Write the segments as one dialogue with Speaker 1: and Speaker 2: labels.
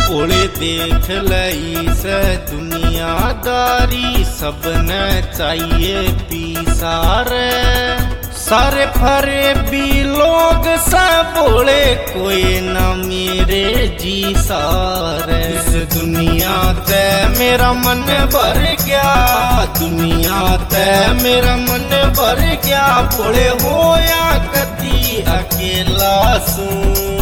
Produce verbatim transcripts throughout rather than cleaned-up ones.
Speaker 1: भोले देख लई से दुनियादारी, सबने चाहिए पीसारे। सारे फरे भी लोग सब बोले कोई न मेरे जी सारे। इस दुनिया ते मेरा मन भर गया, दुनिया ते मेरा मन भर गया। बोले होया कदी अकेला सू,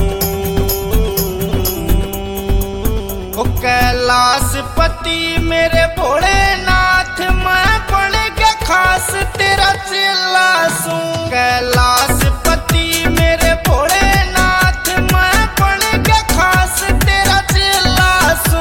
Speaker 1: ओ कैलाश पति मेरे भोलेनाथ, मैं बन गया खास तेरा चेला सू। कैलाश पति मेरे भोलेनाथ, मैं बन गया खास तेरा चेला सू।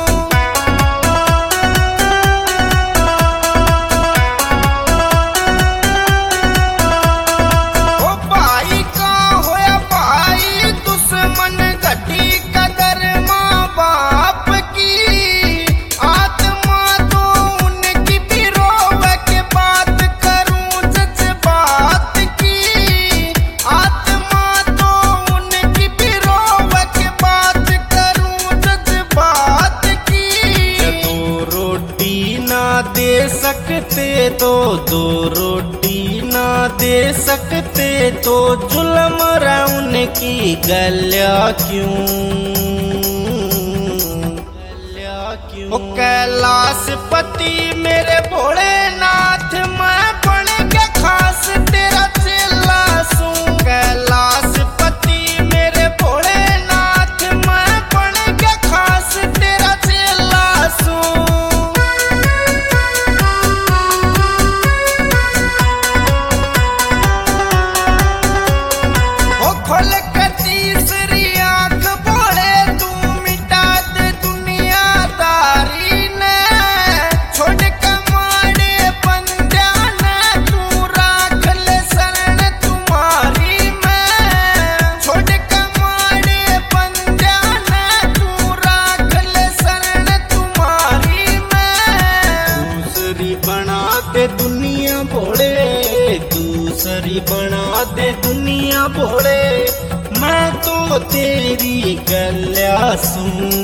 Speaker 1: ओ भाई का होया भाई दुश्मन, घटी कदर माँ बाप की। आत्मा तो उनकी भी रोवे के बात करूं जज्बात की। आत्मा तो उनकी भी रोवे के बात करूं जज्बात की। दो रोटी ना दे सकते तो दो रोटी ना दे सकते तो जुल्म उनकी गल्या क्यों, गल्या क्यों। ओ कैलाश पति मेरे भोलेनाथ, मैं बन गया खास तेरा चेला सू। कैलाश पति मेरे भोलेनाथ, मैं बन गया खास तेरा चेला सू। ओ खोल के तीसरी आंख बोले तू मिटा दे दुनियादारी ने। छोड़ के मारे बंदा ने तू राख ले शरण तुम्हारी में। छोड़ के मारे बंदा ने तू राख ले शरण तुम्हारी में। दूसरी बना दे दुनिया भोले, दूसरी बना दे दुनिया भोले, मैं तो तेरी गल्या सू,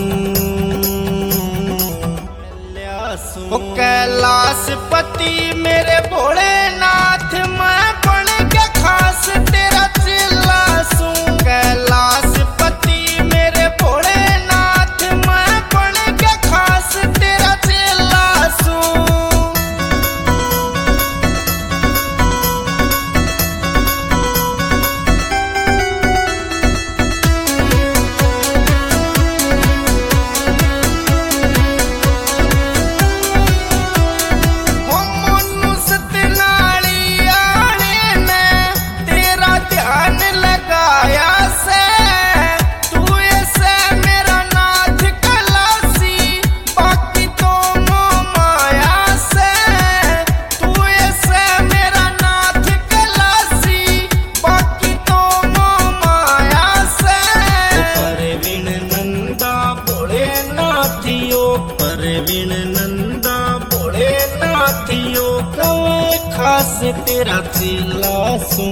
Speaker 1: गल्या सू। ओ कैलाश पति मेरे भोलेनाथ, मैं बन गया खास तेरा चेला सू। कैलाश पति मेरे भोलेनाथ, मैं बन गया खास तेरा चेला सू। ओ मनुष्य नाली आने ने तेरा ध्यान लगाया से। तू ऐसे मेरा नाथ कैलाशी, बाकी तो मोह माया से। तू ऐसे मेरा नाथ कैलाशी, बाकी तो मोह माया से। परवीन नंदा भोले नाथियो, परवीन नंदा भोले नाथियो, कवे खास तेरा चेला सू,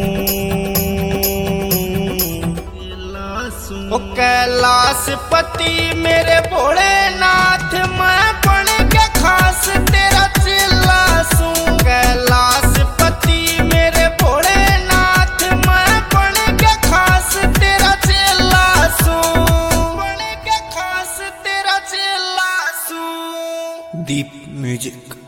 Speaker 1: चेला सू। ओ कैलाश पति मेरे भोलेनाथ, मैं बन गया खास तेरा चेला सू। कैलाश पति मेरे भोलेनाथ, मैं बन गया खास तेरा चेला सू, बन गया खास तेरा चेला सू।
Speaker 2: दीप म्यूजिक।